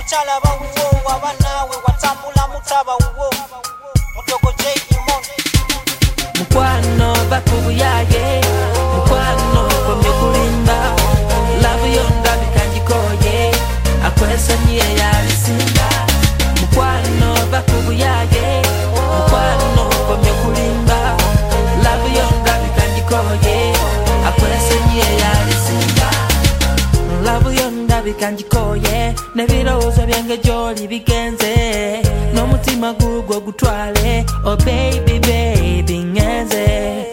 muchala bawuwo abanawe watambula mutaba uwo mutogo J Imon mukwano bakubuyaye mukwano komye kulimba love yonda bikanjikoye akwesa niye yalisinda mukwano bakubuyaye mukwano komye kulimba love yonda bikanjikoye akwesa niye yalisinda love yonda bikanjikoye nebirozo byange joli bigenze n'umutima gugwo gutwale oh baby baby ngenze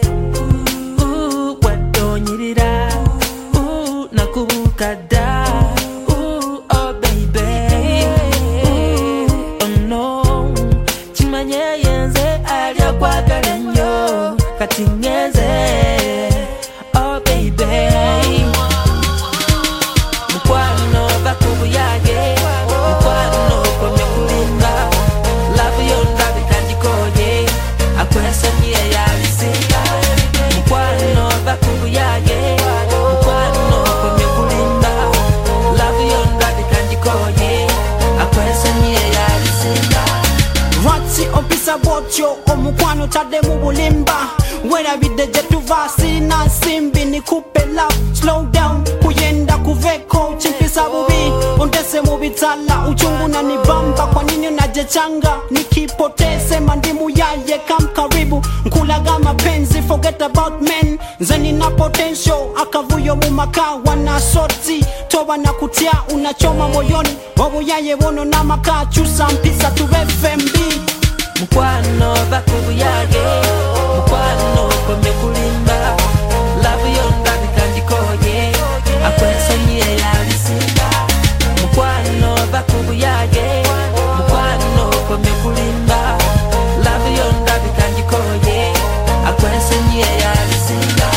wadonyirira nakubukada oh baby oh no chimanye yenze alya kwagala nnyo kati ngenze oh baby mukwano bakubuyage mukwano komye kulimba love yonda bikanjikoye akwesa niye yalisinda mukwano bakubuyage mukwano komye kulimba love yonda bikanjikoye akwesa niye yalisinda Ratsi opisa botyo omukwano tade mu bulimba wera bideje tuvasi na simbi nikupe love slow down kuyenda kuveko chimpisa bubi ondese mu bitala uchungu na nibamba kwa nini unajechanga nikipotese mandimu yaye kam karibu nkulaga mapenzi forget about men zeni na potential akavuyo mu maka wana soti toba na kutia unachoma moyoni wabu yaye wono na maka chusa mpisa tu FMB mukwano bakubuyage mukwano komye kulimba love yonda bikanjikoye akwesa niye yalisinda mukwano bakubuyage mukwano komye kulimba love yonda bikanjikoye akwesa niye yalisinda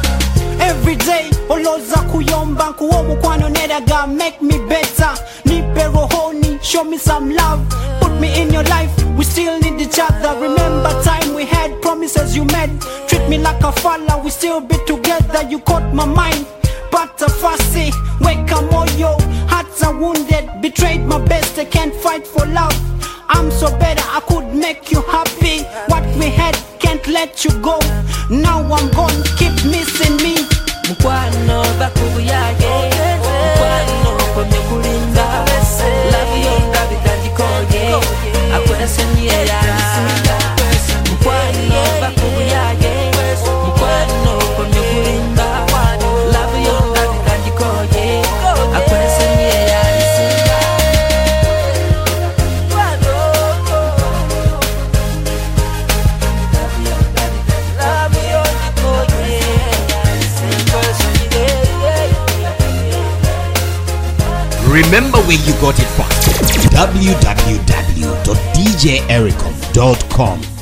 every day oloza kuyomba kuwo mukwano neraga make me better nipe rohoni show me some love put me in your life we still need each other remember time we had promises you made treat me like a fella we still be together you caught my mind but a fussy wake up moyo hearts are wounded betrayed my best I can't fight for love I'm so better I could make you happy what we had can't let you go now I'm gone keep missing me mukwano bakubuyage mukwano komye kulimba love yonda bikanjikoye akwesa niye yalisinda mukwano bakubuyage mukwano komye kulimba love yonda bikanjikoye akwesa niye yalisinda Remember where you got it from. www.djericom.com